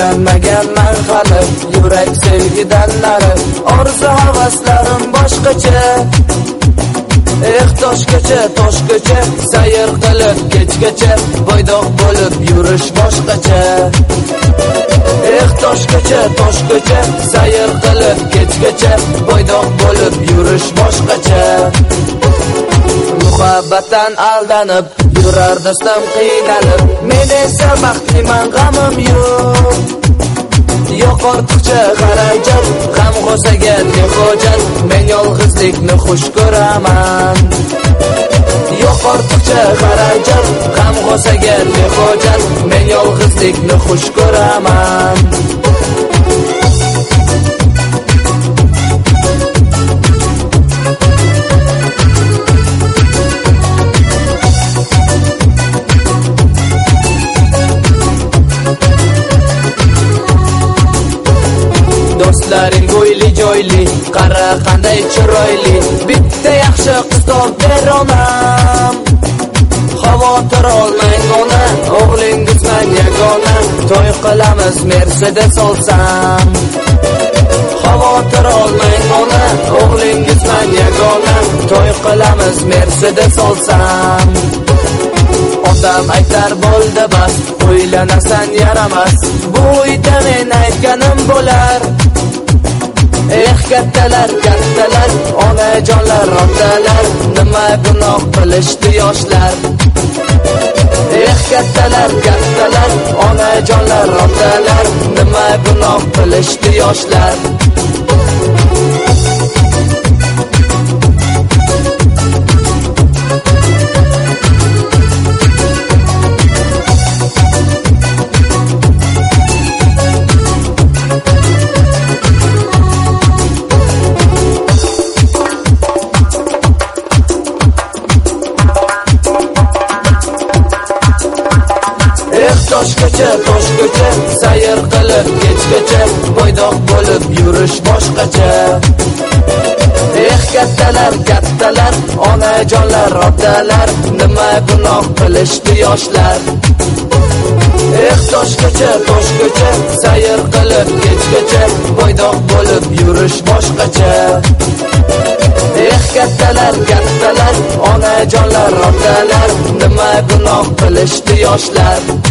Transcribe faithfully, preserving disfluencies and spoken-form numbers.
Uylanmagan man hali, yurak sevgidan nari, orzu havaslarim boshqacha. Eh toshgacha, toshgacha, sayr qilib kechgacha, boydoq bo'lib yurish boshqacha. Eh toshgacha, toshgacha, sayr qilib kechgacha, boydoq bo'lib yurish boshqacha. Muhabbatdan aldanib yurar do'stim qiynalib, men esa baxtliman, g'amim yo'q. Yo'q ortiqcha xarajat, g'am g'osaga ne hojat, men yolg'izlikni xush ko'raman. Yo'q ortiqcha xarajat, g'am g'osaga ne hojat, men yolg'izlikni xush ko'raman. Do'stlaring bo'yli joyli, qara qanday chiroyli, bitta yaxshi qiz topib beraman. Xavotir olmang ona, o'g'lingizman yagona, to'y qilamiz Mercedes olsam. Xavotir olmang ona, o'g'lingizman yagona, to'y qilamiz Mercedes olsam. Otam aytar bo'ldi bas, o'ylanasan yaramas, bu uyda men aytganim bo'lar. Eh kattalar, kattalar, onajonlar, otalar, nima gunoh qilishdi yoshlar. Eh kattalar, kattalar, onajonlar, otalar, nima gunoh qilishdi yoshlar. Toshgacha, toshgacha, sayr qilib kechgacha, boydoq bo'lib yurish boshqacha. Eh kattalar, kattalar, onajonlar, otalar, nima gunoh qilishdi yoshlar. Eh toshgacha, toshgacha, sayr qilib kechgacha, boydoq bo'lib yurish boshqacha. Eh kattalar, kattalar, onajonlar, otalar, nima gunoh qilishdi yoshlar.